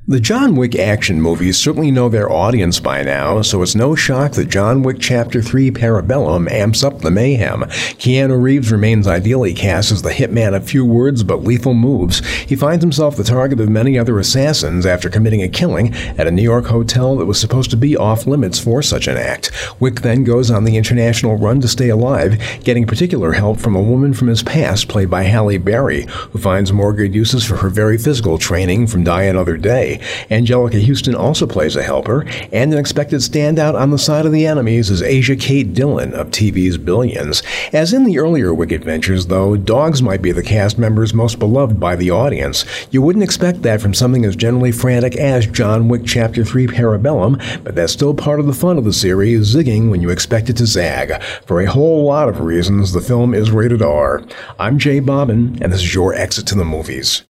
The John Wick action movies certainly know their audience by now, so it's no shock that John Wick Chapter 3 Parabellum amps up the mayhem. Keanu Reeves remains ideally cast as the hitman of few words but lethal moves. He finds himself the target of many other assassins after committing a killing at a New York hotel that was supposed to be off-limits for such an act. Wick then goes on the international run to stay alive, getting particular help from a woman from his past played by Halle Berry, who finds more good uses for her very physical training from Die Another Day. Angelica Houston also plays a helper, and an expected standout on the side of the enemies is Asia Kate Dillon of TV's Billions. As in the earlier Wick adventures, though, dogs might be the cast members most beloved by the audience. You wouldn't expect that from something as generally frantic as John Wick Chapter 3 Parabellum, but that's still part of the fun of the series, zigging when you expect it to zag. For a whole lot of reasons, the film is rated R. I'm Jay Bobbin, and this is your Exit to the Movies.